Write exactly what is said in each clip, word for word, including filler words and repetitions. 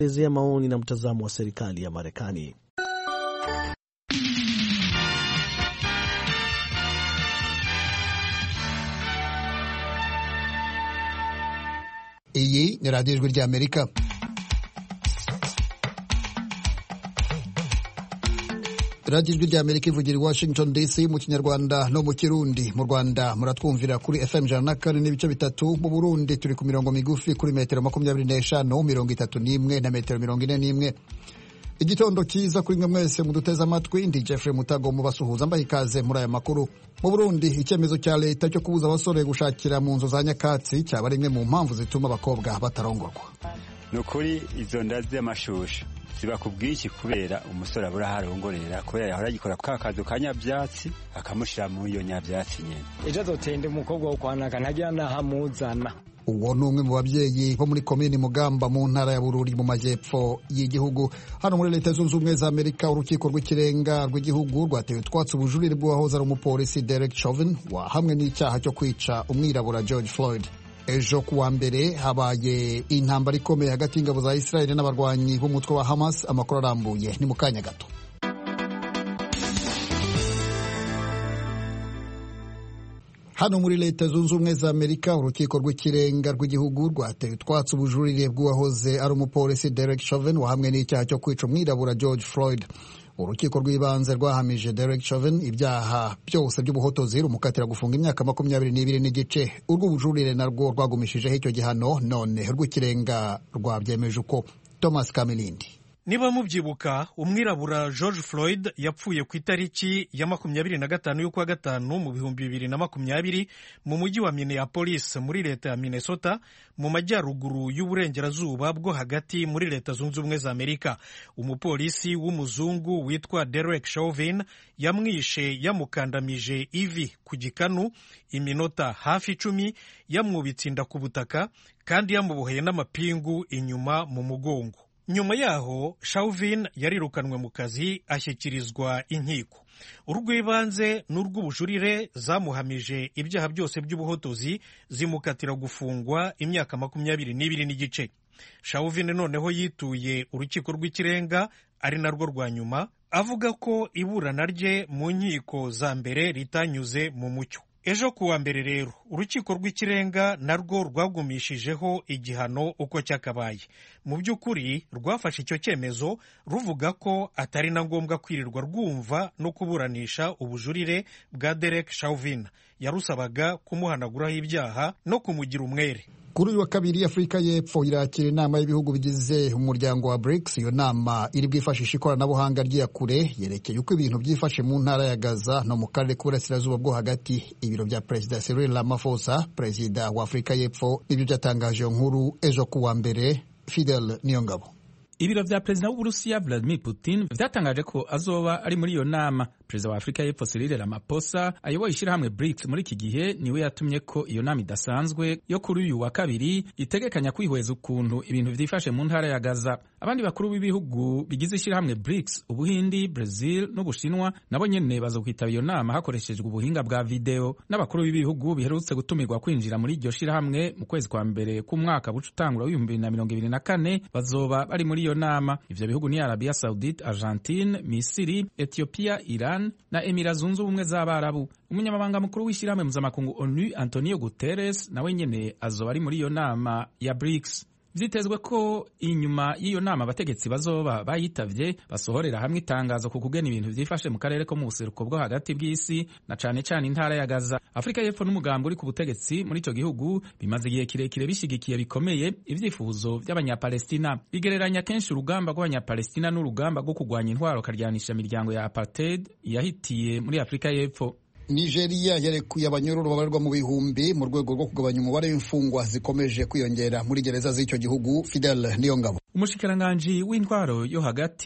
elezea maoni na mtazamo wa serikali ya Marekani. Iyi ni radiyo ijwi rya Amerika. radiyo ijwi rya Amerika ivugira i Washington D C mu Kinyarwanda no mu Kirundi. Mu Rwanda muratwumvira kuri F M ijana na kane n'ibice bitatu, mu Burundi turi ku mirongo migufi kuri metero makumyabiri n'eshanu, mirongo itatu n'imwe na metero mirongo ine n'imwe. Igitondo cyiza kuri mwe mwese muduteze amatwi. Ndi Jeffrey Mutago mubasuhuza mbaha ikaze muri aya makuru. Mu Burundi icyemezo cya leta cyo kubuza abasore gushakira mu nzu za nyakatsi cyaba rimwe mu mpamvu zituma abakobwa batarongorwa. Nukuri izo nda z'amashusho ziba ku bwinshi kubera umusore abura harongorera kubera yahora agikora ka kazi kanyabyatsi akamushira mu iyo nyabyatsi nyene. Ejo azotende umukobwa wo kwanaka ntagira nahamuzana. Uwo ni umwe mu babyeyi bo muri komini Mugamba mu ntara ya Bururi mu majyepfo y'igihugu. Hano muri Leta Zunze Ubumwe za Amerika urukiko rw'ikirenga rw'igihugu rwatewe utwatsi ubujurire bw'uwahoze ari umupolisi Derek Chauvin wahamwe n'icyaha cyo kwica umwirabura George Floyd. Ejo kuwa mbere habaye intambara ikomeye hagati y'ingabo za Israel n'abarwanyi b'umutwe wa Hamas. Amakuru arambuye ni mu kanya gato. Hano muri Leta Zunze Ubumwe za Amerika urukiko rw'ikirenga rw'igihugu rwatewe utwatsi ubujurire bw'uwahoze ari umupolisi Derek Chauvin wahamwe n'icyaha cyo kwica umwirabura George Floyd. Urukiko rw'ibanze rwahamije Derek Chauvin ibyaha byose by'ubuhotozi rumukatira gufunga imyaka makumyabiri n'ibiri n'igice. Urw'ubujurire narwo rwagumishijeho icyo gihano, none rw'ikirenga rwabyemeje uko. Thomas Kamilindi. Niba mubyibuka, umwirabura George Floyd yapfuye ku itariki ya makumyabiri na gatanu y'ukwa gatanu mu bihumbi bibiri na makumyabiri mu mujyi wa Minneapolis muri leta ya Minnesota mu majyaruguru y'uburengerazuba bwo hagati muri Leta Zunze Ubumwe za Amerika. Umupolisi w'umuzungu witwa Derek Chauvin yamwishe yamukandamije ivi ku gikanu iminota hafi icumi, yamwubitse inda ku butaka kandi yamuboheye n'amapingu inyuma mu mugongo. Nyuma yaho Chauvin yarirukanwe mu kazi ashyikirizwa inkiko. Urw'ibanze n'urw'ubujurire zamuhamije ibyaha byose by'ubuhotozi zimukatira gufungwa imyaka makumyabiri n'ibiri n'igice. Chauvin noneho yituye urukiko rw'ikirenga ari narwo rwa nyuma, avuga ko iburana rye mu nkiko za mbere ritanyuze mu mucyo. Ejo kuwa mbere rero urukiko rw'ikirenga narwo rwagumishijeho igihano uko cyakabaye. Mu by'ukuri rwafashe icyo cyemezo ruvuga ko atari na ngombwa kwirirwa rwumva no kuburanisha ubujurire bwa Derek Chauvin. Yarusabaga kumuhanaguraho ibyaha no kumugira umwere. Kuri uyu wa kabiri Afurika y'Epfo irakira inama y'ibihugu bigize umuryango wa BRICS. Iyo nama iri bwifashisha ikoranabuhanga ry'iyakure yerekeye uko ibintu byifashe mu ntara ya Gaza no mu karere k'uburasirazuba bwo hagati. Ibiro bya Perezida Cyril Ramaphosa, Perezida wa Afurika y'Epfo, nibyo byatangaje nkuru ejo kuwa mbere. Fidel Niyongabo. Ibiro vya Perezida w'Uburusiya Vladimir Putin vyatangaje ko azoba ari muri iyo nama. Perezida wa Afurika y'Epfo Cyril Ramaphosa ayoboye ishyirahamwe BRICS muri iki gihe niwe yatumye ko iyo nama idasanzwe yo kuri uyu wa kabiri itegekanya kwihweza ukuntu ibintu vyifashe mu ntara ya Gaza. Abandi bakuru b'ibihugu bigize ishyirahamwe BRICS, Ubuhindi, Brazil n'Ubushinwa, nabo nyene bazokwitaba iyo nama hakoreshejwe ubuhinga bwa video. N'abakuru b'ibihugu biherutse gutumirwa kwinjira muri iryo shyirahamwe mu kwezi kwa mbere k'umwaka buca utangura w'ibihumbi bibiri na mirongo ibiri na kane bazoba bari muri iyo nama. Ivyo bihugu ni Arabia Saudite, Argentine, Misiri, Ethiopia, Iran na Emira Zunze Ubumwe z'Abarabu. Umunyamabanga mukuru w'ishyirahamwe mpuzamakungu ONU Antonio Guterres nawe nyene azoba ari muri iyo nama ya BRICS. Vyitezwe ko inyuma y'iyo nama abategetsi bazoba bayitavye basohorera hamwe itangazo ku kugena ibintu vyifashe mu karere ko mu buseruko bwo hagati bw'isi na cane cane intara ya Gaza. Afrika y'Epfo n'umugambi uri ku butegetsi muri ico gihugu bimaze igihe kirekire bishigikiye bikomeye ivyifuzo vy'abanyapalestina. Bigereranya kenshi urugamba rw'abanyapalestina n'urugamba rwo kugwanya intwaro karyanisha imiryango ya apartheid yahitiye muri Afrika y'Epfo. Nigeria yarekuye abanyororo babarirwa mu bihumbi mu rwego rwo kugabanya umubare w'imfungwa zikomeje kwiyongera muri gereza z'icyo gihugu. Fidel Niyongabo. Umushikiranganji w'intwaro yo hagati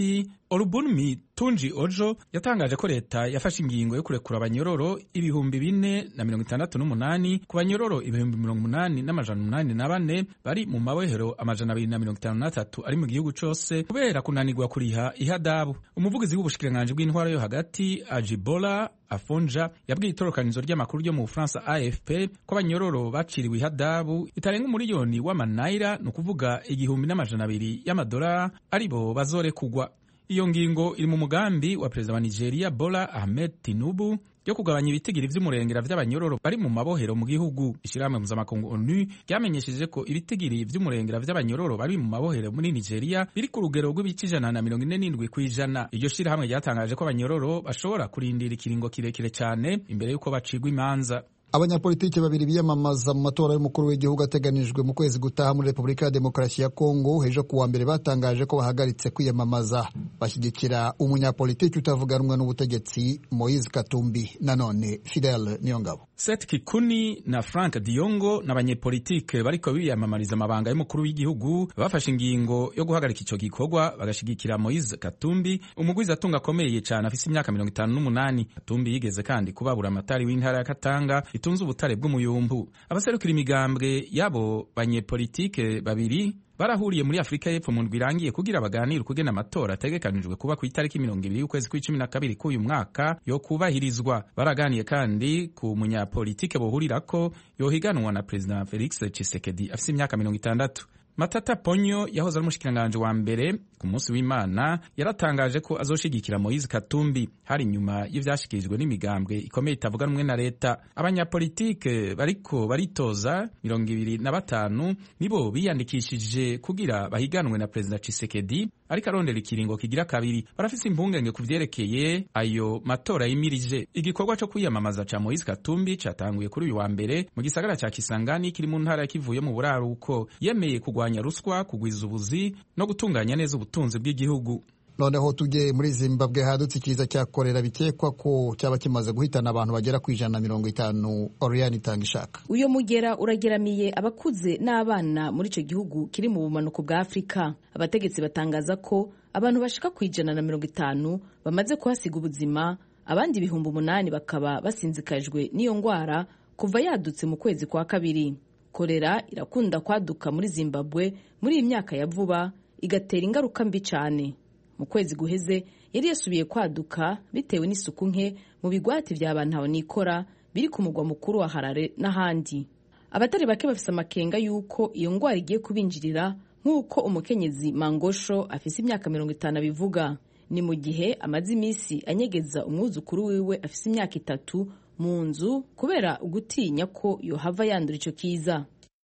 Olubunmi Tunji Ojo yatangaje ko leta yafashe ingingo yo kurekura abanyororo ibihumbi bine na mirongo itandatu n'umunani ku banyororo ibihumbi mirongo umunani n'amajana umunani na bane bari mu mabohero amajana abiri na mirongo itanu n'atatu ari mu gihugu cose kubera kunanirwa kuriha ihadabu. Umuvugizi w'ubushikiranganji bw'intwaro yo hagati Ajibola Afonja yabwiye itorokanizo ry'amakuru ryo mu Bufaransa A F P ko abanyororo baciriwe ihadabu itarenga umuriyoni w'amanayira, ni ukuvuga igihumbi n'amajana abiri y'amadolari aribo bazorekugwa. Iyo ngingo iri mu mugambi wa perezida wa Nigeria Bola Ahmed Tinubu yo kugabanya ibitigiri vy'umurengera vy'abanyororo bari mu mabohero mu gihugu. Ishirahamwe mpuzamakungu ONU ryamenyesheje ko ibitigiri vy'umurengera vy'abanyororo bari mu mabohero muri Nigeria biri ku rugero rw'ibice ijana na mirongo ine n'indwi kw'ijana. Iryo shirahamwe ryatangaje ko abanyororo bashobora kurindira ikiringo kirekire cane imbere y'uko bacigwa imanza. Abanyapolitiki babiri biyamamaza mu matora y'umukuru w'igihugu ateganijwe mu kwezi gutaha muri Repubulika ya Demokarasi ya Kongo ejo kuwa mbere batangaje ko bahagaritse kwiyamamaza bashyigikira umunyapolitiki utavuga rumwe n'ubutegetsi Moise Katumbi. Nanone Fidel Niyongabo, Seth Kikuni na Frank Diongo n'abanyepolitike bariko biyamamariza amabanga y'umukuru w'igihugu bafashe ingingo yo guhagarika ico gikorwa bagashigikira Moise Katumbi, umugwiza atunga akomeye cyane afise imyaka mirongo itanu n'umunani. Katumbi yigeze kandi kubabura amatari w'intara ya Katanga itunze ubutare bw'umuyumbu. Abaserukira imigambwe yabo banyepolitike babiri barahuriye muri Afrika y'Epfo mu ndwi irangiye kugira baganire kugena amatora ategekanijwe kuba ku itariki mirongo ibiri y'ukwezi kw'icumi na kabiri k'uyu mwaka yo kubahirizwa. Baraganiye kandi ku munyapolitike bohurirako yohiganwa na Perezida Felix Tshisekedi afise imyaka mirongo itandatu. Matata Ponyo yahoze ari umushikiranganji wa mbere ku munsi w'Imana yaratangaje ko azoshigikira Moise Katumbi hari nyuma y'ivyashikirijwe n'imigambwe ikomeye itavuga rumwe na leta. Abanyapolitike bariko baritoza mirongo ibiri na batanu nibo biyandikishije kugira bahiganwe na Perezida Tshisekedi ariko arondera ikiringo kigira kabiri. Barafise impungenge ku vyerekeye ayo matora yimirije. Igikorwa co kwiyamamaza ca Moise Katumbi catanguye kuri uyu wa mbere mu gisagara ca Kisangani kiri mu ntara ya Kivu yo mu buraruko. Yemeye kugwanya ruswa, kugwiza ubuzi no gutunganya neza ubutunzi bw'igihugu. Noneho tujye muri Zimbabwe hadutse ikiza cya korera bikekwa ko cyaba kimaze guhitana abantu bagera ku ijana na mirongo itanu. Oriane Itangishaka. Uyo mugera urageramiye abakuze n'abana muri ico gihugu kiri mu bumanuko bwa Afrika. Abategetsi batangaza ko abantu bashika ku ijana na mirongo itanu bamaze kuhasiga ubuzima, abandi ibihumbi umunani bakaba basinzikajwe n'iyo ngwara kuva yadutse mu kwezi kwa kabiri. Korera irakunda kwaduka muri Zimbabwe muri iyi myaka ya vuba igatera ingaruka mbi cyane. Mu kwezi guheze yari yasubiye kwaduka bitewe n'isuku nke mu bigwati by'abantu abonikora biri ku mugwa mukuru wa Harare n'ahandi. Abatari bake bafise amakenga yuko iyo ngwara igiye kubinjirira nk'uko umukenyezi Mangosho afise imyaka mirongo itanu bivuga. Ni mu gihe amaze imisi anyegeza umwuzukuru wiwe afise imyaka itatu mu nzu kubera ugutinya ko yohava yandura ico kiza.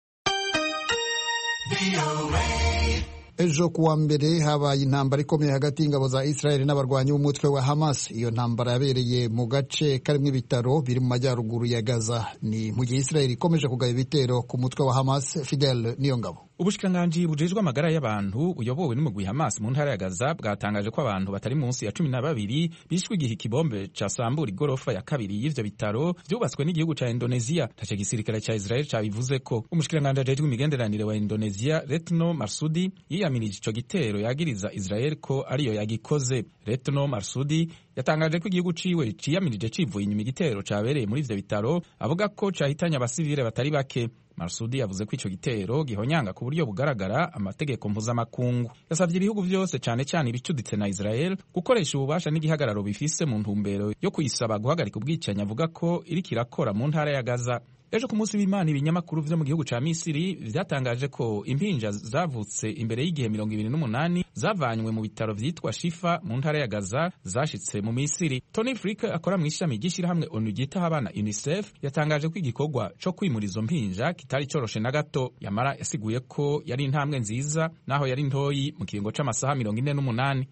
Ejo kuwa mbere habaye intambara ikomeye hagati y'ingabo za Israel n'abarwanyi b'umutwe wa Hamas. Iyo ntambara yabereye mu gace karimo ibitaro biri mu majyaruguru ya Gaza. Ni mu gihe Israel ikomeje kugaba ibitero ku mutwe wa Hamas. Fidel Niyongabo. Ubushikiranganji bujejwe amagara y'abantu buyobowe n'umugwi Hamas mu ntara ya Gaza bwatangaje ko abantu batari munsi ya cumi na babiri bishwe igihe ikibombe casambura igorofa ya kabiri y'ivyo bitaro vyubatswe n'igihugu ca Indonesia. Tace gisirikare ca Israel cabivuze ko umushikiranganji ajejwe imigenderanire wa Indonesia Retno Marsudi yiyamirije ico gitero yagiriza Israel ko ariyo yagikoze. Retno Marsudi yatangaje ko igihugu ciwe ciyamirije civuye inyuma igitero cabereye muri ivyo bitaro avuga ko cahitanye abasivile batari bake. Marsudi yavuze ko ico gitero gihonyanga ku buryo bugaragara amategeko mpuzamakungu. Yasavye ibihugu vyose cane cane ibicuditse na Israel gukoresha ububasha n'igihagararo bifise mu ntumbero yo kuyisaba guhagarika ubwicanyi avuga ko iriko irakora mu ntara ya Gaza. Ejo ku munsi w'Imana ibinyamakuru vyo mu gihugu ca Misiri vyatangaje ko impinja zavutse imbere y'igihe mirongo ibiri n'umunani zavanywe mu bitaro vyitwa Shifa mu ntara ya Gaza zashitse mu Misiri. Tony Frick akora mu ishami ry'ishirahamwe ONU ryitaho abana UNICEF yatangaje ko igikorwa co kwimura izo mpinja kitari coroshe na gato. Yamara yasiguye ko yari intambwe nziza naho yari ntoyi mu kiringo c'amasaha mirongo ine n'umunani.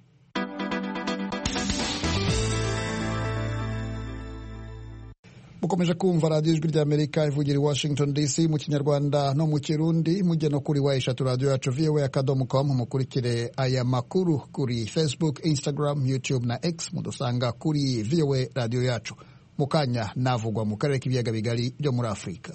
Mukomeje kumva radiyo ijwi ry'Amerika ivugira i Washington D C mu Kinyarwanda no mu Kirundi. Mujye no kuri wa eshatu radiyo yacu V O A akadomo com mukurikire aya makuru kuri Facebook, Instagram, YouTube na X. Mudusanga kuri V O A radiyo yacu. Mukanya navugwa mu karere k'ibiyaga bigari byo muri Afrika.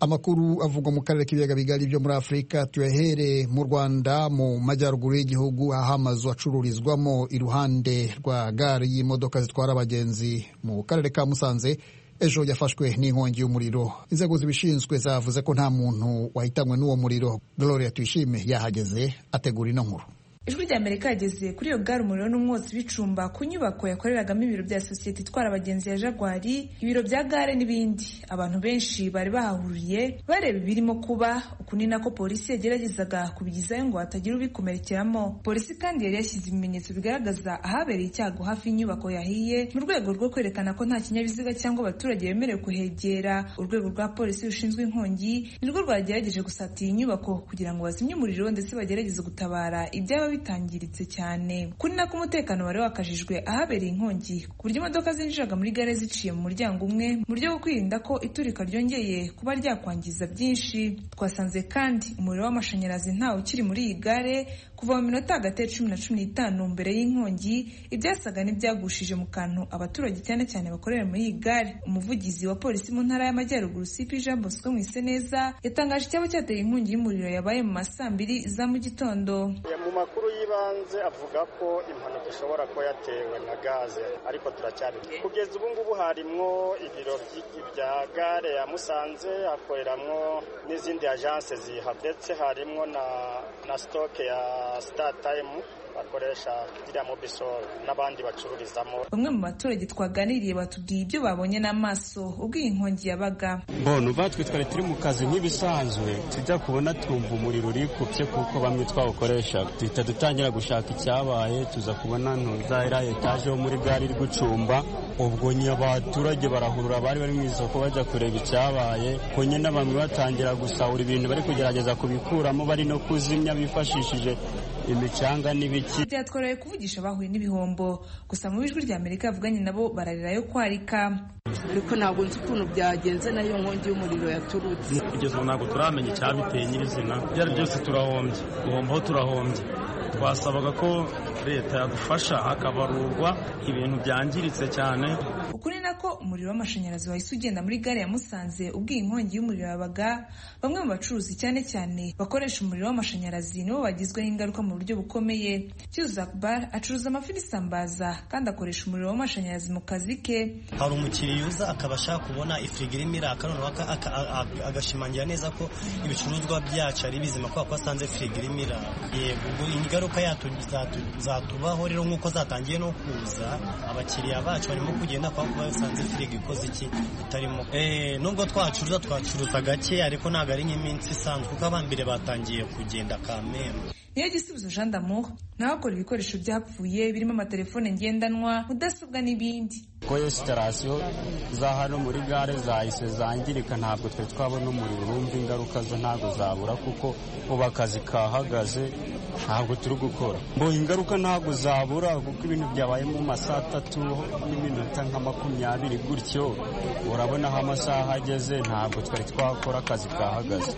Amakuru avugwa mu karere k'ibiyaga bigari byo muri Afurika tuyahere mu Rwanda mu majyaruguru y'igihugu aho amazu acururizwamo iruhande rwa gare y'imodoka zitwara abagenzi mu karere ka Musanze ejo yafashwe n'inkongi y'umuriro. Inzego zibishinzwe zavuze ko nta muntu wahitanywe n'uwo muriro. Gloria Tuyishime yahageze ategura ino nkuru. Ijwi rya Amerika yageze kuri iyo gare umuriro n'umwotsi bicumba ku nyubako yakoreragamo ibiro bya sosiyete itwara abagenzi ya Jaguar, ibiro bya gare n'ibindi. Abantu benshi bari bahahuriye bareba ibirimo kuba, uku ni nako polisi yageragezaga kubigizayo ngo hatagira ubikomerekeramo. Polisi kandi yari yashyize ibimenyetso bigaragaza ahabereye icyago hafi y'inyubako yahiye mu rwego rwo kwerekana ko nta kinyabiziga cyangwa abaturage bemerewe kuhegera. Urwego rwa polisi rushinzwe inkongi nirwo rwagerageje gusatira inyubako kugira ngo bazimye umuriro ndetse bagerageze gutabara ibyaba bitangiritse cyane. Kuri nako umutekano wari wakajijwe ahabereye inkongi ku buryo imodoka zinjiraga muri gare ziciye mu muryango umwe mu buryo bwo kwirinda ko iturika ryongeye kuba ryakwangiza byinshi. Twasanze kandi umuriro w'amashanyarazi ntawe ukiri muri iyi gare kuva mu minota hagati ya cumi na cumi n'itanu mbere y'inkongi, ibyasaga n'ibyagushije mu kantu abaturage cyane cyane bakorera muri iyi gare. Umuvugizi wa polisi mu ntara y'Amajyaruguru C P Jean Bosco Mwiseneza yatangaje icyaba cyateye inkongi y'umuriro yabaye mu masambiri za mu gitondo. Mu makuru y'ibanze avuga ko impanuka ishobora kuba yatewe na gaze, ariko turacyari kugeza ubu ngubu harimwo ibiro bya gare ya Musanze, hakoreramwo n'izindi agence ziha, ndetse harimwo na na stock ya Star Time bakoresha iriya Mobisol n'abandi bacururizamo. Bamwe mu baturage twaganiriye batubwiye ibyo babonye n'amaso ubwo iyi nkongi yabaga. Mbona uva twe twari turi mu kazi nk'ibisanzwe, tujya kubona twumva umuriro urikupye kuko bamwe twawukoresha, duhita dutangira gushaka icyabaye, tuza kubona ntuzahira etaje yo muri gare iri gucumba. Ubwo nye abaturage barahurura bari bari mu isoko bajya kureba icyabaye, ko nyine bamwe batangira gusahura ibintu bari kugerageza kubikuramo, bari no kuzimya bifashishije imicanga n'ibiki. Byatworoheye kuvugisha bahuye n'ibihombo, gusa mu ijwi rya Amerika yavuganye nabo bararirayo kwarika. Ariko ntabwo nzi ukuntu byagenze nayo nkongi y'umuriro yaturutse. Kugeza ubu ntabwo turamenya icyabiteye nyirizina, byari byose turahombye, guhombaho turahombye. Twasabaga ko leta yadufasha hakabarurwa ibintu byangiritse cyane. Ukuri nako umuriro w'amashanyarazi wahise ugenda muri gare ya Musanze ubwo inkongi y'umuriro yabaga. Bamwe mu bacuruzi cyane cyane bakoresha umuriro w'amashanyarazi nibo bagizweho ingaruka mu buryo bukomeye. Cyuza Akbar acuruza amafi n'isambaza kandi akoresha umuriro w'amashanyarazi mu kazi ke. Hari umukiriya uza akaba ashaka kubona ifirigo irimo iraka, noneho agashimangira neza ko ibicuruzwa byacu ari bizima kubera ko asanze firigo irimo iraka. Yego, ingaruka yacu zatubaho rero nk'uko zatangiye no kuza, abakiriya bacu barimo kugenda kwa kuba basanze firigo ikoze iki itarimo. Eh, nubwo twacuruza twacuruza gake ariko ntabwo ari nk'iminsi isanzwe kuko abambere batangiye kugenda kameme. Niyo Gisubizo Jean d'Amour nawe akora ibikoresho byapfuye birimo amatelefone ngendanwa, mudasobwa n'ibindi. Ko instalation za hano muri gare zahise zangirika, ntabwo twe twabona umuriro, urumva ingaruka zo ntabwo zabura kuko ubu akazi kahagaze, ntabwo turi gukora. Mbo ingaruka ntabwo zabura kuko ibintu byabaye mu masaha atatu n'iminota nka makumyabiri gutyo, urabona aho amasaha ageze, ntabwo twari twakora, akazi kahagaze.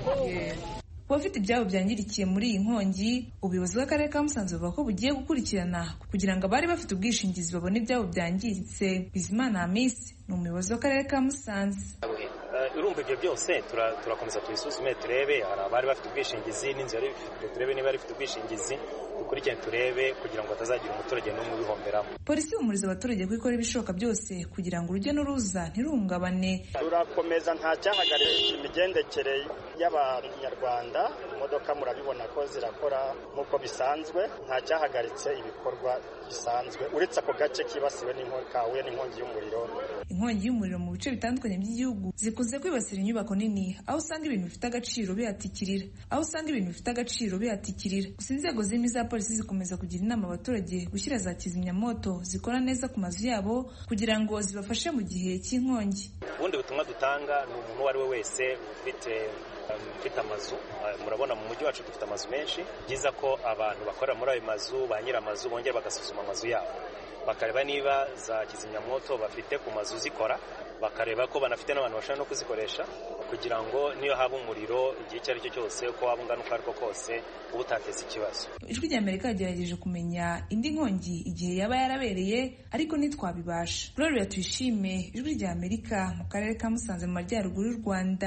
Abafite ibyabo byangirikiye muri iyi nkongi, ubuyobozi bw'akarere ka Musanze buvuga ko bugiye gukurikirana kugira ngo abari bafite ubwishingizi babone ibyabo byangiritse. Bizimana Hamisi ni umuyobozi w'akarere ka Musanze. Urumva ibyo byose turakomeza tubisuzume turebe, hari abari bafite ubwishingizi n'inzu yari ifite, turebe niba yari ifite ubwishingizi, dukurikirane turebe kugira ngo hatazagira umuturage n'umwe ubihomberamo. Polisi ihumuriza abaturage ko ikora ibishoboka byose kugira ngo urujya n'uruza ntiruhungabane. Turakomeza nta cyahagarika imigendekere y'abanyarwanda, imodoka murabibona ko zirakora nk'uko bisanzwe, nta cyahagaritse ibikorwa bisanzwe uretse ako gace kibasiwe n'inkongi kahuye n'inkongi y'umuriro. Inkongi y'umuriro mu bice bitandukanye by'igihugu zikunze kwibasira inyubako nini, aho usanga ibintu bifite agaciro bihatikirira aho usanga ibintu bifite agaciro bihatikirira gusa inzego zimwe za polisi zikomeza kugira inama abaturage gushyira za kizimyamoto zikora neza ku mazu yabo kugira ngo zibafashe mu gihe cy'inkongi. Ubundi butumwa dutanga ni umuntu uwo ari we wese ufite mfite amazu, murabona mu mujyi wacu dufite amazu menshi, byiza ko abantu bakorera muri ayo mazu, ba nyir'amazu bongera bagasuzuma amazu yabo, bakareba niba za kizimyamoto bafite ku mazu zikora, bakareba ko banafite n'abantu bashobora no kuzikoresha kugira ngo niyo haba umuriro igihe icyo ari cyo cyose uko waba ungana uko ariko kose uba utateza ikibazo. Ijwi rya Amerika yagerageje kumenya indi nkongi igihe yaba yarabereye ariko ntitwabibasha. Gloria Tuyishime, Ijwi rya Amerika mu karere ka Musanze mu majyaruguru y'u Rwanda.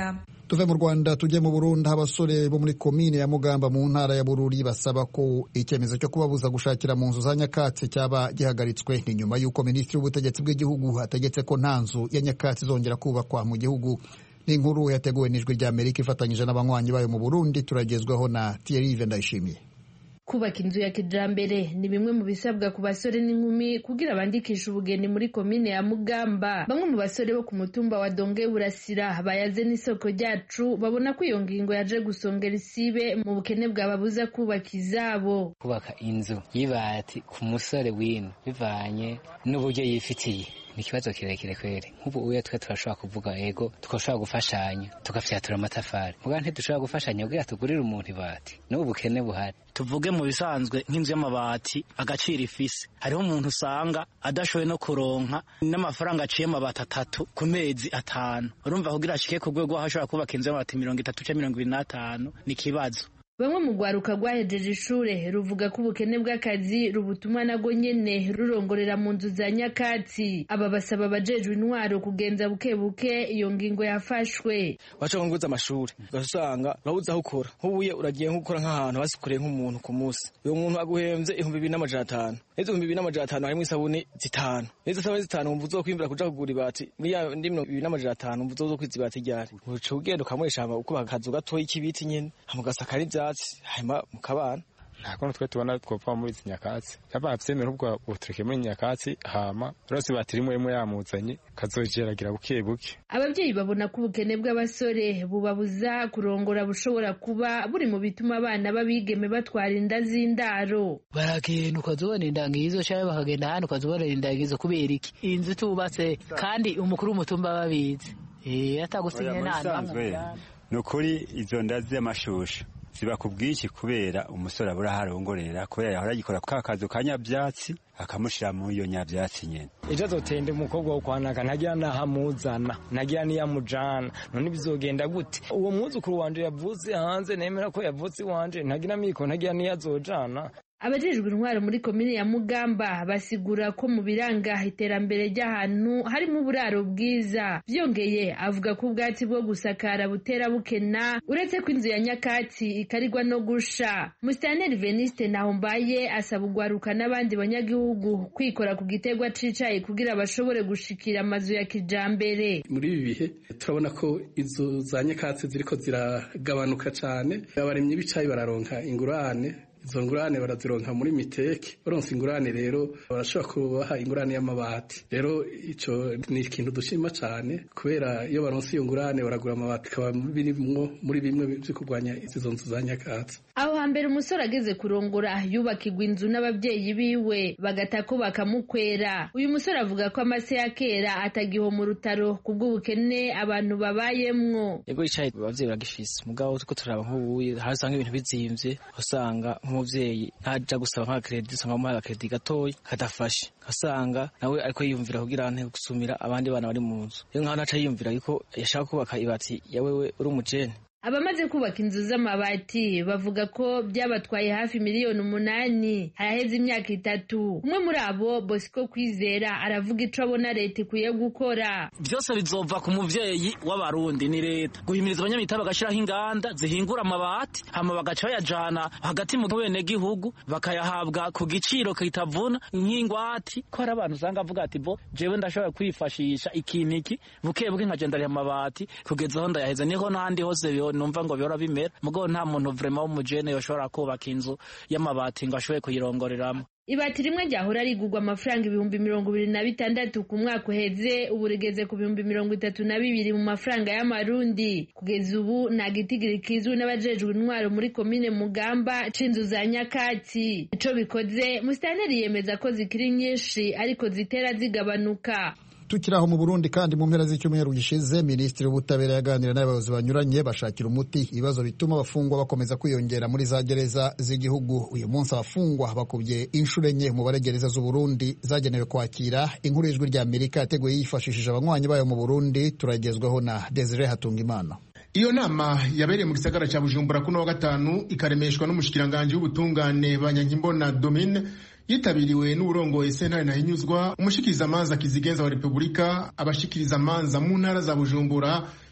tuve mu Rwanda tujye mu Burundi. Abasore bo muri komine ya Mugamba mu ntara ya Bururi basaba ko icyemezo cyo kubabuza gushakira mu nzu za nyakatsi cyaba gihagaritswe. Ni nyuma y'uko minisitiri w'ubutegetsi bw'igihugu ategetse ko nta nzu ya nyakatsi zongera kubakwa mu gihugu. Ni inkuru yateguwe n'Ijwi rya Amerika ifatanyije n'abanywanyi bayo mu Burundi. Turagezwaho na Thierry Vendayishimiye. Kubaka inzu ya kijambere ni bimwe mu bisabwa ku basore n'inkumi kugira bandikisha ubugeni muri komine ya Mugamba. Bamwe mu basore bo ku mutumba wa Donge Burasira bayaze n'isoko ryacu babona ko iyo ngingo yaje gusongera isibe mu bukene bwababuza kubaka izabo. Kubaka inzu y'ibati ku musore w'ino bivanye n'uburyo yifitiye ni kibazo kirekire kweri. Nk'ubu uya twe turashobora kuvuga ego tukashobora gufashanya tukafyatura amatafari muga ntidushobora gufashanya kugira tugurire umuntu ibati n'ubu bukene buhari. Tuvuge mu bisanzwe nk'inzu y'amabati agaciro ifise, hariho umuntu usanga adashoboye no kuronka n'amafaranga aciye amabati atatu ku mezi atanu. Urumva kugira ashike ku rwego aho ashobora kubaka inzu y'amabati mirongo itatu cyangwa mirongo ibiri n'atanu ni kibazo. Bamwe mu rwaruka rwahejeje ishure ruvuga ko ubukene bw'akazi rubutuma nago nyene rurongorera mu nzu za nyakatsi. Aba basaba abajejwe intwaro kugenza buke buke iyo ngingo yafashwe. Baca nguza amashuri ugasanga urabuze aho ukora, nk'ubuye uragiye nk'ukora nk'ahantu basikoreye nk'umuntu ku munsi, uyo muntu aguhemvye ibihumbi bibiri n'amajana atanu. Izo ibihumbi bibiri n'amajana atanu harimo isabuni zitanu, izo sabuni zitanu wumva uzokwimbira kuja kugura ibati miliyoni bibiri n'amajana atanu wumva uzokwiza ibati ryari. Uca ugenda ukamuresha ukubaka akazu gatoyi k'ibiti nyene hamugasakara ivyatsi hanyuma mukabana. Nta kuntu twe tubona twopfa muri izi nyakatsi yaba avyemera ubwo utureke muri nyakatsi hama rose batirimo yemo yamuzanye kazogeragira buke buke. Abavyeyi babona ko ubukene bw'abasore bubabuza kurongora bushobora kuba buri mu bituma abana babigeme batwara inda z'indaro. Baragenda ukazobona indangizo cyangwa bakagenda hano ukazobona indangizo kubera iki inzu tubatse kandi umukuru w'umutumba babizi eh atagusinye nta nukuri izo ndazi y'amashusho ziba kubwiki kubera umusore abura harongorera kubera yahora yikora kwa kazu kanyavyatsi akamushira mu iyo nyavyatsi nyene. Ejo azotende umukobwa wo kwanaka ntagira nahamuzana ntagira niyamujana none bizogenda gute? Uwo mwuzukuru wanje yavuze hanze nemera ko yavuze wanje ntagira miko ntagira niyazojana. Abajejwe intwaro muri komine ya Mugamba basigura ko mu biranga iterambere ry'ahantu harimo uburaro bwiza. Byongeye avuga ko ubwatsi bwo gusakara butera bukena uretse ko inzu ya nyakatsi ikarirwa no gusha. Musitanteri Veniste Nahombaye asaba ugwaruka n'abandi banyagihugu kwikora ku gitegwa cicaye kugira bashobore gushikira amazu ya kijambere. Muri ibi bihe turabona ko inzu za nyakatsi ziriko ziragabanuka cyane, abaremye bicaye bararonka ingurane, izo ngurane barazironka muri miteke, baronse ingurane rero barashobora kubaha ingurane y'amabati. Rero ico ni ikintu dushima cyane kubera iyo baronse iyo ngurane baragura amabati kaba birimwo muri bimwe byo kurwanya izo nzu za nyakatsi. Aho hambere umusore ageze kurongora yubakirwa inzu n'abavyeyi biwe bagatako bakamukwera. Uyu musore avuga ko amase ya kera atagiho mu rutaro kubw'ubukene abantu babayemwo. Yego icaye abavyeyi bagifise mugabo tuko turaba nk'ubuye harasanga ibintu bizimvye usanga umuvyeyi ntaja gusaba nka credit usanga mu credit gatoyi kadafashe kasanga nawe ariko yiyumvira kugira ante gusumira abandi bana bari mu nzu. Iyo nka naca yiyumvira yuko yashaka kubaka ibati yawewe uri umujene. Abamaze kubaka inzu z'amabati bavuga ko byabatwaye hafi miliyoni umunani haraheze imyaka itatu. Umwe muri abo Bosco Kwizera aravuga ico abona leta ikwiye gukora. Byose bizova ku muvyeyi w'abarundi ni leta guhimiriza abanyamita bagashiraho inganda zihingura amabati hama bagaca bayajana hagati mu bene gihugu bakayahabwa ku giciro kitavuna nk'ingwati. Ko hari abantu usanga avuga ati bo jewe ndashobora kwifashisha ikintu iki buke buke nkagenda ari amabati kugeza aho ndayaheza niho n'andi hose numva ngo bihora bimera mugo nta muntu vraiment w'umujene yoshobora kubaka inzu y'amabati ngo ashoboye kuyirongoreramo. Ibati rimwe ryahora rigurwa amafaranga ibihumbi mirongo ibiri na bitandatu ku mwaka uheze ubu rigeze ku bihumbi mirongo itatu na bibiri mu mafaranga y'amarundi. Kugeza ubu nta gitigiri kizwi n'abajejwe intwaro muri komine Mugamba c'inzu za nyakatsi. Ico bikoze musitanteri yemeza ko zikiri nyinshi ariko zitera zigabanuka. Tukiraho mu Burundi kandi mu mpera z'icyumweru gishize Minisitiri w'Ubutabera yaganira n'abayobozi banyuranye bashakira umuti ibibazo bituma abafungwa bakomeza kwiyongera muri za gereza z'igihugu. Uyu munsi abafungwa bakubye inshuro enye mu baregereza z'u Burundi zagenewe kwakira. Inkuru y'Ijwi rya Amerika yateguye yifashishije abanywanyi bayo mu Burundi turagezwaho na Desire Hatungimana. Iyo nama yabereye mu gisagara cya Bujumbura kuno wa gatanu ikaremeshwa n'umushikiranganje w'ubutungane Banyankimbona Domine yitabiriwe n'uburongoye sentare Ntahinyuzwa, umushikiriza amanza kizigenza wa Republika, abashikiriza amanza mu ntara za Bujumbura,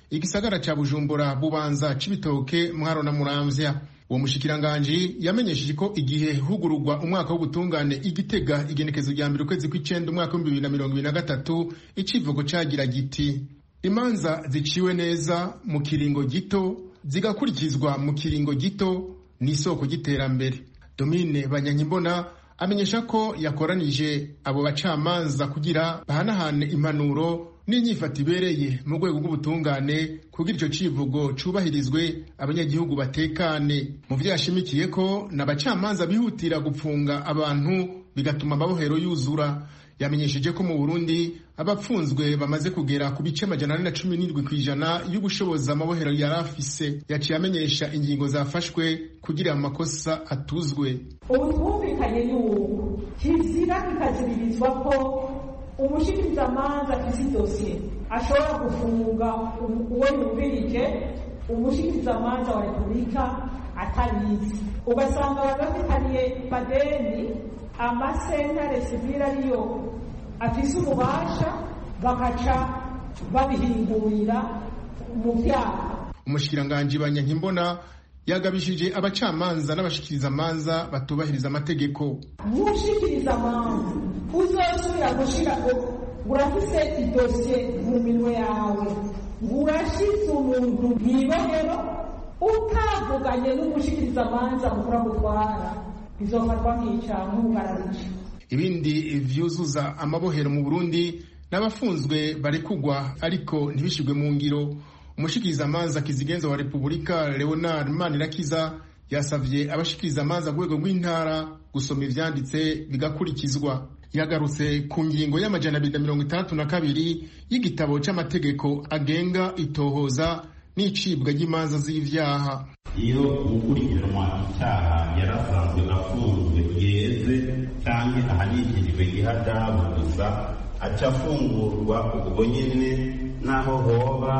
igisagara ca Bujumbura, Bubanza, Cibitoke, Mwaro na Muramvya. Uwo mushikiranganji yamenyesheje ko igihe hugururwa umwaka w'ubutungane Igitega igenekezo rya mbere ukwezi kw'icenda umwaka w'ibihumbi bibiri na mirongo ibiri na gatatu, icivugo cagira giti imanza ziciwe neza mu kiringo gito zigakurikizwa mu kiringo gito ni isoko y'iterambere. Domine Banyankimbona amenyesha ko yakoranije abo bacamanza kugira bahanahane impanuro n'inyifato ibereye mu rwego rw'ubutungane kugira ico civugo cubahirizwe, abanyagihugu batekane. Mu vyo yashimikiye ko n'abacamanza bihutira gupfunga abantu bigatuma amabohero yuzura. Yamenyesheje ko mu Burundi abapfunzwe bamaze kugera ku bice amajana ane na cumi n'indwi kw'ijana y'ubushobozi amabohero yari afise. Yaciye amenyesha ingingo zafashwe kugira amakosa atuzwe. Ubu twumvikanye y'uko kizira kikaziririzwa ko umushikirizamanza afise idosiye ashobora gufunga uwo yumvirije umushikirizamanza wa Repubulika atabizi, ugasanga abantu bafitaniye madeni, amasentare sivile ariyo afise ububasha bakaca babihingurira mu vyaha. Umushikiranganji Banyankimbona yagabishije abacamanza n'abashikirizamanza batubahiriza amategeko. Mushikirizamanza uzosubira gushira urafise idosiye mu minwe yawe, urashize umuntu mw'ibohero utavuganye n'umushikirizamanza mukura gutwara, bizofatwa nk'icaha nk'ubugararije. Ibindi vyuzuza amabohero mu Burundi n'abafunzwe barekugwa ariko ntibishirwe mu ngiro. Umushikirizamanza kizigenza wa Repubulika Leonard Manirakiza yasavye abashikirizamanza ku rwego rw'intara gusoma ivyanditse bigakurikizwa. Yagarutse ku ngingo y'amajana abiri na mirongo itandatu na kabiri y'igitabo c'amategeko agenga itohoza n'icibwa ry'imanza z'ivyaha. Iyo ukurikiranwa icyaha yarasanzwe afunzwe yeze canke ahanishijwe ihadabu gusa, aca afungurwa ubwo nyene naho hoba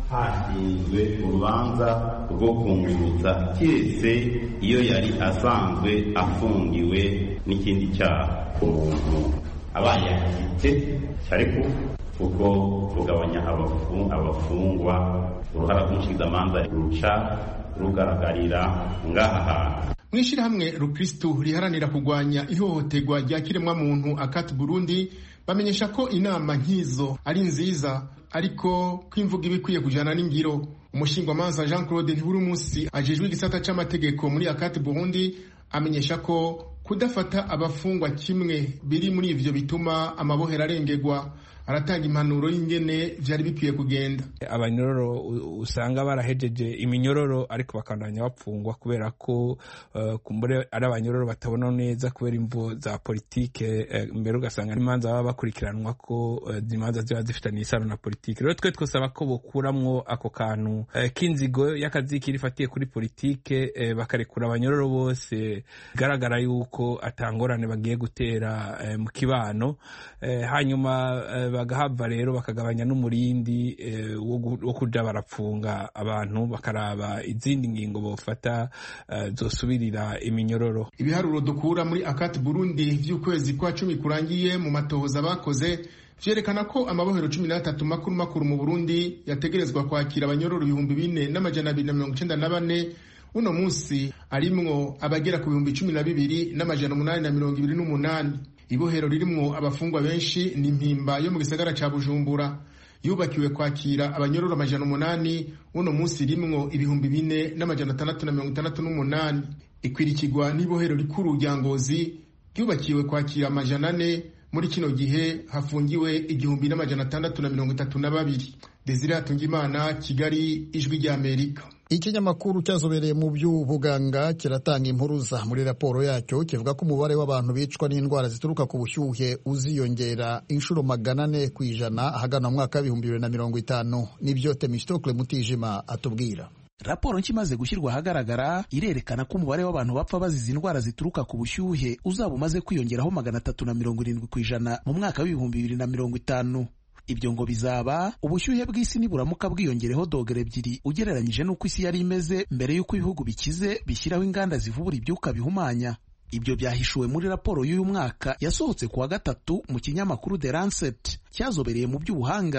hashinzwe urubanza rwo kunguruza, kiretse iyo yari asanzwe afungiwe n'ikindi cyaha. Umuntu abaye yahite cyariko kuko kugabanya abafungwa, uruhara rw'umushikizamanza ruca rugaragarira ngaha hantu. Mw'ishirahamwe Rukristu riharanira kugwanya ihohoterwa rya kiremwamuntu Akati Burundi bamenyesha ko inama nk'izo ari nziza, ariko kwimvuga ibikwiye kujana n'ingiro. Umushingwamanza Jean Claude Ntiburimunsi ajejwe igisata c'amategeko muri Akati Burundi amenyesha ko kudafata abafungwa kimwe biri muri ivyo bituma amabohero arengegwa. Aratanga impanuro y'ingene vyari bikwiye kugenda. Abanyororo usanga barahejeje iminyororo ariko bakandanya bapfungwa kubera ko uh, kumbure ari abanyororo batabona neza kubera imvo za politike, uh, mbere ugasanga imanza baba bakurikiranwa ko uh, imanza ziba zifitanye isano na politike. Rero twe twosaba ko bokuramwo ako kantu uh, k'inzigo y'akaziki rifatiye kuri politike, uh, bakarekura abanyororo bose garagara yuko atangorane bagiye gutera uh, mu kibano, uh, hanyuma uh, bagahava rero bakagabanya n'umurindi eh, wo kuja barapfunga abantu, bakaraba izindi ngingo bofata uh, zosubirira iminyororo. Ibiharuro dukura muri Akati Burundi vy'ukwezi kwa cumi kurangiye mu matohoza bakoze vyerekana ko amabohero cumi n'atatu makuru makuru mu Burundi yategerezwa kwakira abanyororo ibihumbi bine n'amajana abiri na mirongo icenda na bane. Uno musi arimwo abagera ku bihumbi cumi na bibiri n'amajana umunani na mirongo ibiri n'umunani. Ibohero ririmwo abafungwa benshi ni Mpimba yo mu gisagara ca Bujumbura, yubakiwe kwakira abanyororo amajana umunani. Uno musi rimwo ibihumbi bine n'amajana atandatu na mirongo itandatu n'umunani. Ikwirikirwa n'ibohero rikuru rya Ngozi ryubakiwe kwakira amajana ane. Muri kino gihe hafungiwe igihumbi n'amajana atandatu na mirongo itatu na babiri. Desire Hatungimana, Kigali, Ijwi rya Amerika. Ikinyamakuru cyazobereye mu by'ubuganga kiratanga impuruza muri raporo yacyo kivuga ko umubare w'abantu bicwa n'indwara zituruka ku bushyuhe uziyongera inshuro magana ane ku ijana ahagana mu mwaka w'ibihumbi bibiri na mirongo itanu. Nibyo Temistokle Mutijima atubwira. Raporo nshya imaze gushyirwa ahagaragara irerekana ko umubare w'abantu bapfa bazize indwara zituruka ku bushyuhe uzaba umaze kwiyongeraho magana atatu na mirongo irindwi ku ijana mu mwaka w'ibihumbi bibiri na mirongo itanu. Ibyo ngo bizaba ubushyuhe bw'isi niburamuka bwiyongereho dogere ebyiri ugereranyije n'uko isi yari imeze mbere y'uko ibihugu bikize bishyiraho inganda zivubura ibyuka bihumanya. Ibyo byahishuwe muri raporo y'uyu mwaka yasohotse kuwa gatatu mu kinyamakuru The Lancet cyazobereye mu by'ubuhanga.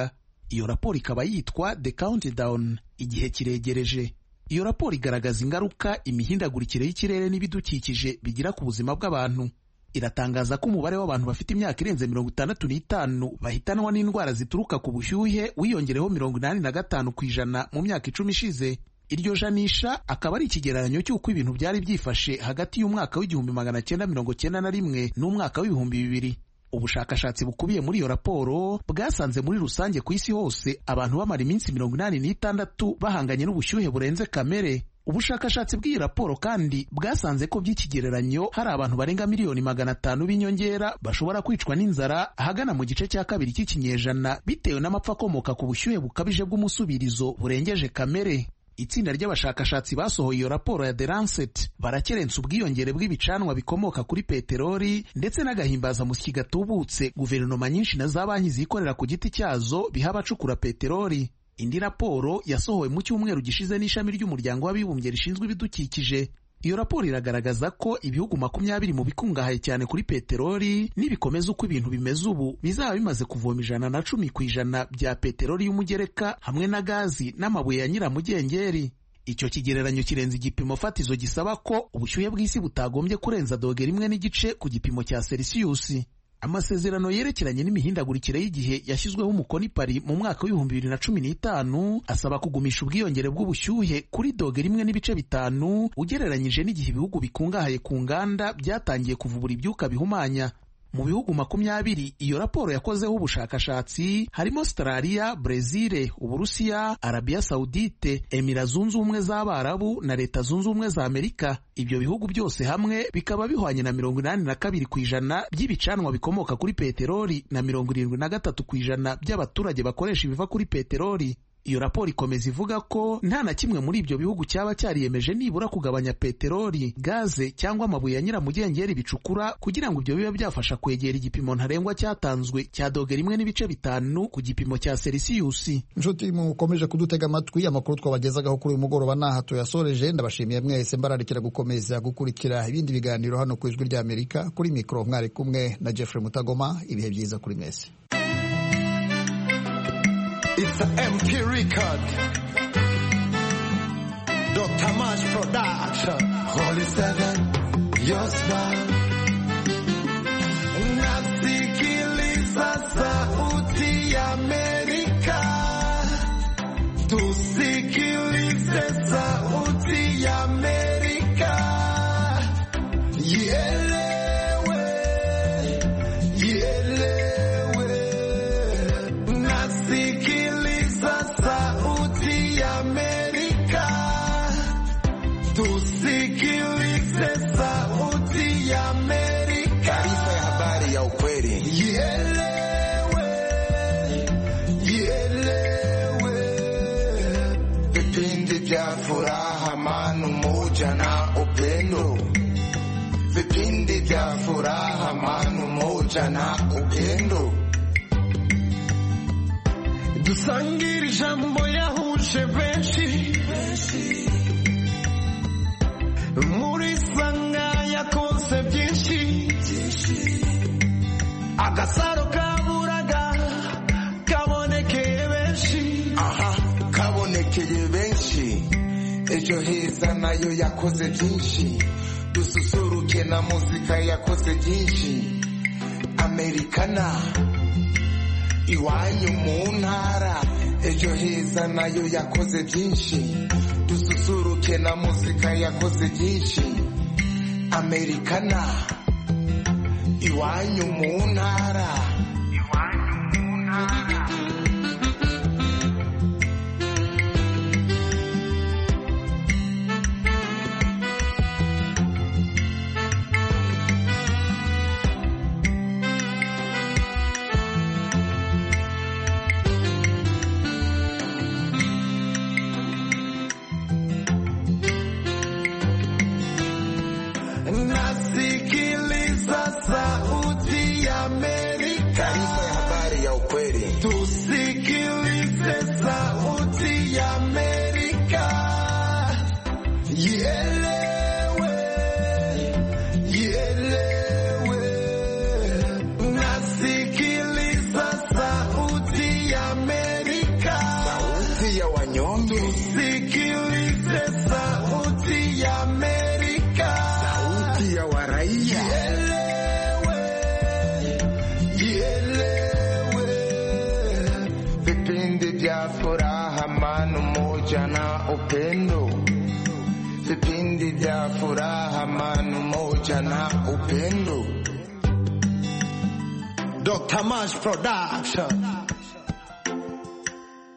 iyo raporo ikaba yitwa The Countdown, igihe kiregereje. Iyo raporo igaragaza ingaruka imihindagurikire y'ikirere n'ibidukikije bigira ku buzima bw'abantu. Iratangaza ko umubare w'abantu bafite imyaka irenze mirongo itandatu n'itanu bahitanwa n'indwara zituruka ku bushyuhe wiyongereho mirongo inani na gatanu ku ijana mu myaka icumi ishize. Iryo janisha akaba ari ikigereranyo cy'uko ibintu byari byifashe hagati y'umwaka w'igihumbi magana cyenda mirongo cyenda na rimwe n'umwaka w'ibihumbi bibiri. Ubushakashatsi bukubiye muri iyo raporo bwasanze muri rusange ku isi hose abantu bamara iminsi mirongo inani n'itandatu bahanganye n'ubushyuhe burenze kamere. Ubushakashatsi bw'iyi raporo kandi bwasanze ko by'ikigereranyo hari abantu barenga miliyoni magana atanu b'inyongera bashobora kwicwa n'inzara ahagana mu gice cya kabiri cy'ikinyejana bitewe n'amapfa akomoka ku bushyuhe bukabije bw'umusubirizo burengeje kamere. Itsinda ry'abashakashatsi basohoye iyo raporo ya The Lancet barakerensa ubwiyongere bw'ibicanwa bikomoka kuri peteroli ndetse n'agahimbazamusyi gatubutse guverinoma nyinshi na za banki zikorera ku giti cyazo biha abacukura peteroli. Indi raporo yasohowe mu cyumweru gishize n'ishami ry'umuryango w'abibumbye rishinzwe ibidukikije. Iyo raporo iragaragaza ko ibihugu makumyabiri mu bikungahaye cyane kuri peteroli nibikomeza uko ibintu bimeze ubu bizaba bimaze kuvoma ijana na cumi ku ijana bya peteroli y'umugereka hamwe na gazi n'amabuye ya nyiramugengeri. Icyo kigereranyo kirenze igipimo fatizo gisaba ko ubushyuhe bw'isi butagombye kurenza dogere imwe n'igice ku gipimo cya Celsius. Amasezerano yerekeranye n'imihindagurikire y'igihe yashyizweho umukono i Paris mu mwaka w'ibihumbi bibiri na cumi n'itanu asaba kugumisha ubwiyongere bw'ubushyuhe kuri dogere imwe n'ibice bitanu ugereranyije n'igihe ibihugu bikungahaye ku nganda byatangiye kuvubura ibyuka bihumanya. Mu bihugu makumyabiri iyo raporo yakozeho ubushakashatsi harimo Australia, Brazil, Uburusiya, Arabia Saudite, Emira Zunze Ubumwe z'Abarabu na Leta Zunze Ubumwe za Amerika. Ibyo bihugu byose hamwe bikaba bihwanye na mirongo inani na kabiri ku ijana by'ibicanwa bikomoka kuri peteroli na mirongo irindwi na gatatu ku ijana by'abaturage bakoresha ibiva kuri peteroli. Iyo raporo ikomeza ivuga ko nta na kimwe muri ibyo bihugu cyaba cyariyemeje nibura kugabanya peteroli, gaze cyangwa amabuye ya nyiramugengeri bicukura kugira ngo ibyo bibe byafasha kwegera igipimo ntarengwa cyatanzwe cya dogere imwe n'ibice bitanu ku gipimo cya Celsius. Nshuti mukomeje kudutega amatwi, amakuru twabagezagaho kuri uyu mugoroba naha tuyasoreje. Ndabashimiye mwese, mbararikira gukomeza gukurikira ibindi biganiro hano ku Ijwi ry'Amerika. Kuri mikro mwari kumwe na Jeffrey Mutagoma. Ibihe byiza kuri mwese. It's a M K record. Doctor March production. Holy Seven, your smile. Nasikiliza sauti ya Amerika. Tusikilize sauti ya Amerika. Ielewe, ielewe. Nasikiliza sauti ya Amerika. Tusikilize sauti ya Amerika. Taarifa ya habari ya ukweli. Ielewe, ielewe. Vipindi vya furaha, amani, umoja na upendo. Vipindi vya furaha, amani, umoja na upendo. Dusangire ijambo yahuje benshi. Muri sanga yakoze byinshi. Agasaro kaburaga kabonekeye benshi. Aha, kabonekeye benshi. Ejo heza nayo yakoze byinshi. Dususuruke na muzika yakoze byinshi. Americana iwanyu mu ntara. Ejo heza nayo yakoze byinshi. Dususuruke na muzika yakoze byinshi. Americana iwanyu mu ntara. Iwanyu mu ntara. Nasikiliza sauti ya Amerika. Usikilize sauti ya Amerika, sauti ya waraia. Ielewe, ielewe. Vipindi vya furaha, amani, umoja na upendo. Vipindi vya furaha, amani, umoja na upendo. Doctor Mash Production.